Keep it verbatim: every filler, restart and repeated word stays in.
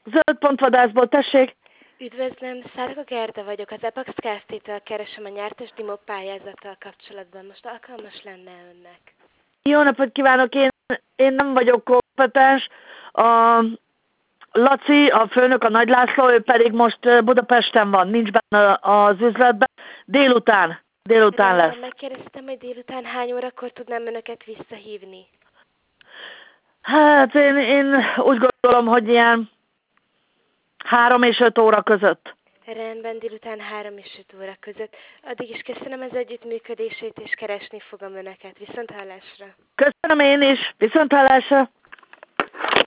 Zöldpontvadászból, tessék. Üdvözlöm, Szárka Gerda vagyok, az Epax Kft-től keresem a nyertes Dimo pályázattal kapcsolatban. Most alkalmas lenne önnek? Jó napot kívánok, én, én nem vagyok kompetens. A Laci, a főnök, a Nagy László, ő pedig most Budapesten van, nincs benne az üzletben. Délután, délután Rendben, lesz. megkérdeztem, hogy délután hány órakor tudnám önöket visszahívni. Hát én, én úgy gondolom, hogy ilyen három és öt óra között. Rendben, délután három és öt óra között. Addig is köszönöm az együttműködését, és keresni fogom önöket. Viszont hallásra! Köszönöm én is, viszonthallásra!